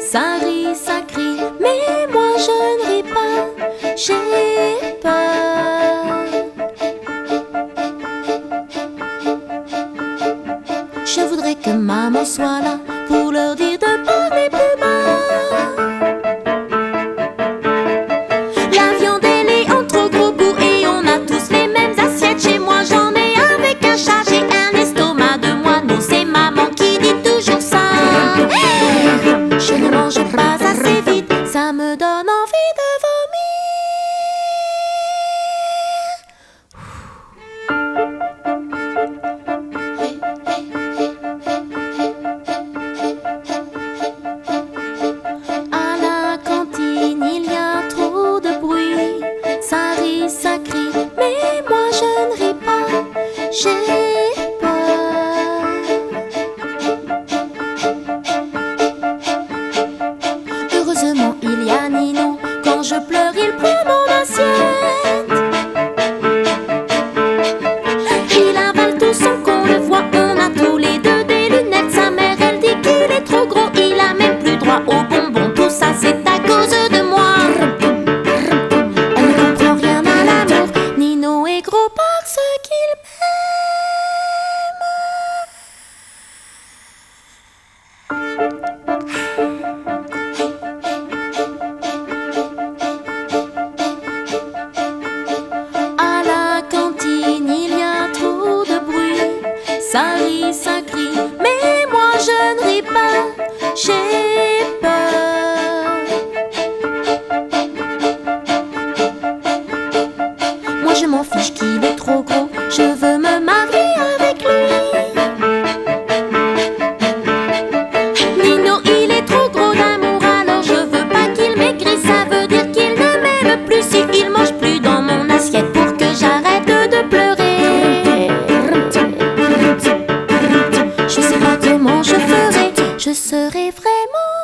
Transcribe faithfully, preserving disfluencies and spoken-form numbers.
Ça rit, ça crie, mais moi je ne ris pas, j'ai peur. Je voudrais que maman soit là pour leur dire de parler plus bas. La viande elle est en trop gros goût et on a tous les mêmes assiettes. Chez moi j'en ai avec un chat, j'ai un estomac de moineau. C'est maman qui dit toujours ça. Je ne mange pas assez vite, ça me donne envie de vomir. À la cantine, il y a trop de bruit. Ça rit, ça crie, mais moi je ne ris pas, j'ai peur. Heureusement, il y a Nino. Quand je pleure, il prend mon assiette. Il avale tout son qu'on le voit. On a tous les deux des lunettes. Sa mère, elle dit qu'il est trop gros. Il a même plus droit aux bonbons. Tout ça, c'est à cause de moi. Elle ne comprend rien à l'amour. Nino est gros parce qu'il À la cantine, il y a trop de bruit. Ça rit, ça crie, mais moi je ne ris pas, j'ai peur. Moi je m'en fiche qu'il est trop gros, je veux me marier avec lui. Nino il est trop gros d'amour, alors je veux pas qu'il maigrisse. Ça veut dire qu'il ne m'aime plus si il mange plus dans mon assiette. Pour que j'arrête de pleurer, je sais pas comment je ferai, je serai vraiment